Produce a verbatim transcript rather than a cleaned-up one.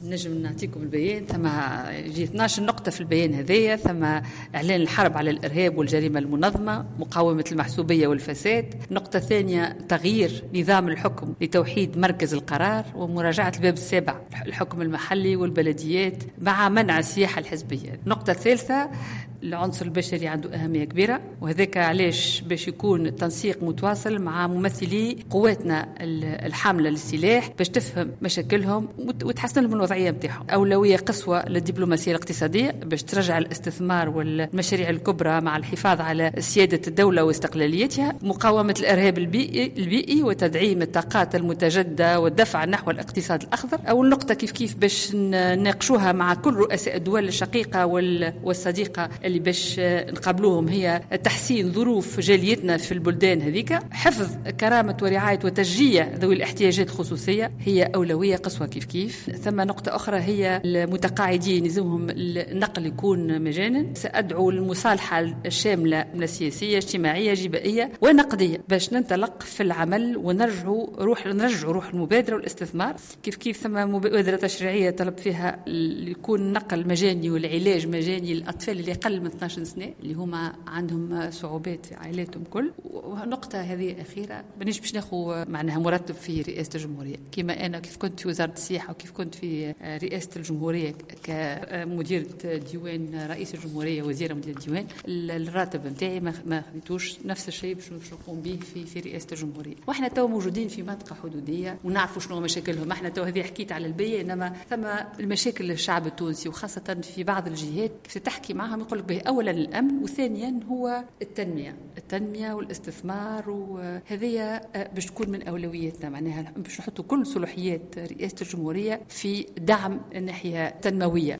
نجم نعطيكم البيان. ثم يجي اثناش نقطة في البيان هذايا. ثم إعلان الحرب على الإرهاب والجريمة المنظمة، مقاومة المحسوبية والفساد. نقطة ثانية تغيير نظام الحكم لتوحيد مركز القرار ومراجعة الباب السابع الحكم المحلي والبلديات مع منع السياحة الحزبية. النقطة الثالثة العنصر البشري عنده أهمية كبيرة، وهذاك علاش باش يكون التنسيق متواصل مع ممثلي قواتنا الحاملة للسلاح باش تفهم مشاكلهم وتحسن لهم الوضعية متاعهم. أولوية قصوى للدبلوماسية الاقتصادية باش ترجع الاستثمار والمشاريع الكبرى مع الحفاظ على سيادة الدولة واستقلاليتها. مقاومة الإرهاب البيئي, البيئي وتدعيم الطاقات المتجددة والدفع نحو الاقتصاد الأخضر. أول نقطة كيف كيف باش نناقشوها مع كل رؤساء الدول الشقيقة والصديقة اللي باش نقابلوهم هي تحسين ظروف جاليتنا في البلدان هذيك. حفظ كرامة ورعاية وتشجيع ذوي الاحتياجات الخصوصية هي أولوية قصوى كيف كيف. ثم نقطة أخرى هي المتقاعدين يلزمهم النقل يكون مجانا. سأدعو للمصالحة الشاملة من السياسية اجتماعية جبائية ونقدية باش ننطلق في العمل ونرجعوا روح نرجعوا روح المبادرة والاستثمار. كيف كيف ثم مبادرة تشريعية طلب فيها يكون نقل مجاني والعلاج مجاني للأطفال اللي أقل من اثناش سنة اللي هما عندهم صعوبات في عائلاتهم كل. ونقطة هذه أخيرة بنش باش ناخو معناها مرتب في رئاسة الجمهورية. كما أنا كيف كنت في وزارة السياحة وكيف كنت في رئاسة الجمهورية كمديرة ديوان رئيس الجمهورية وزيرة مديرة الديوان، الراتب نتاعي ما خديتوش نفس الشيء باش نقوم به في في رئاسة الجمهورية. واحنا تو موجودين في منطقة حدودية ونعرفوا شنو مشاكلهم. احنا تو هذه حكيت على البيئة، انما ثم المشاكل الشعب التونسي وخاصة في بعض الجهات كيف تحكي معهم يقول لك به اولا الامن وثانيا هو التنمية التنمية والاستثمار، وهذه باش تكون من اولوياتنا. معناها باش نحطوا كل صلاحيات رئاسة الجمهورية في دعم الناحية التنموية.